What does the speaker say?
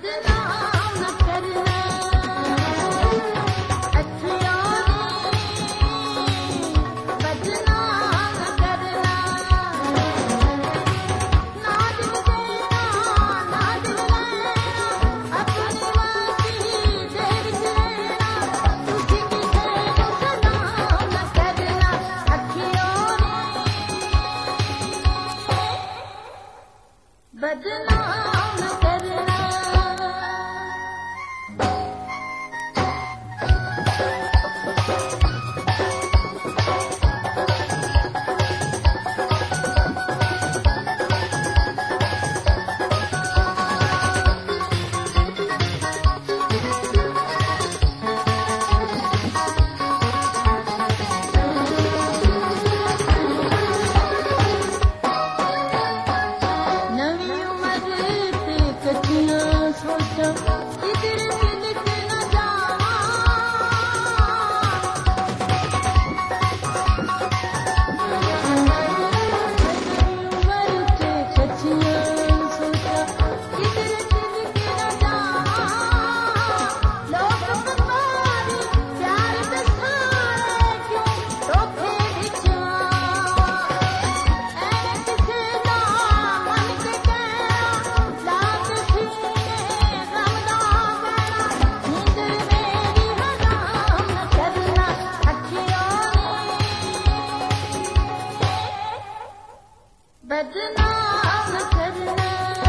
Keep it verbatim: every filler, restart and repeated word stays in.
बदनाम न करना अखियों ने बदनाम न करना ना दिल देना ना दिल लेना अपनी वासी देर लेना तुझी की बदनाम न करना अखियों ने बदनाम न करना नवी उम्र पे कठिनां सोचा किधर मिलक न जावा नवी उम्र पे कठिनां सोचा किधर मिलक न जावा लोग बीमारी प्यार दसाए क्यों धोखे बिछवा ऐ किसे दा मन के कहना लाग सीने गम दा कहना नींद मेरी हराम न करना अखियों ने बदनाम न करना